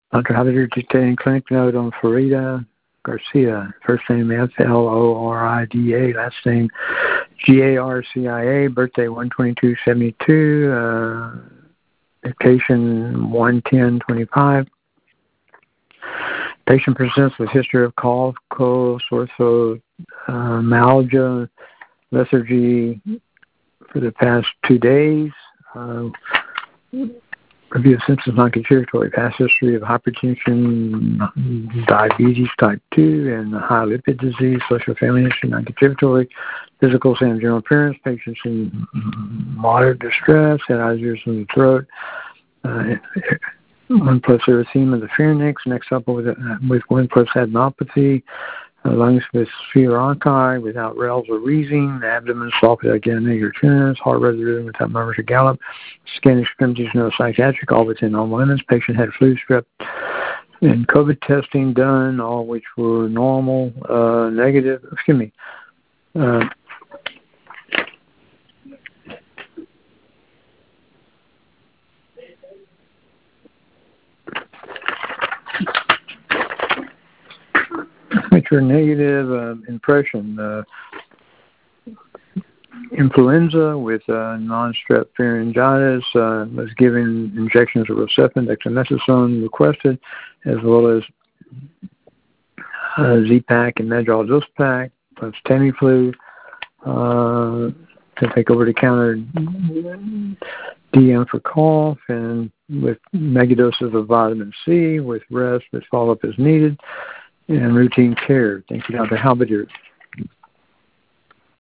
Dr. Javier detailed clinic note on Farida Garcia. First name Florida, last name Garcia, birthday 1/22/72, dictation 1/10/25. Patient presents with history of cough, cold, sore throat, myalgia, lethargy for the past 2 days. Review of symptoms non-contributory. Past history of hypertension, diabetes type 2, and high lipid disease. Social family history non-contributory. Physical same general appearance. Patients in moderate distress. Had eyes, ears, in the throat. 1+ erythema of the pharynx. Next up with 1+ adenopathy. Lungs with spherocchi without rales or wheezing, the abdomen soft without negative turbulence, heart rhythm without murmurs or gallop, skin extremities no psychiatric, all within normal limits. Patient had flu, strep, and COVID testing done, all which were normal, negative. Which are negative impression. Influenza with non-strep pharyngitis, was given injections of Rocephin, dexamethasone requested, as well as Z-Pak and Medrol dose pack, plus Tamiflu, to take over-the-counter DM for cough, and with megadoses of vitamin C, with rest, with follow-up as needed, and routine care. Thank you, Dr. Halberdier.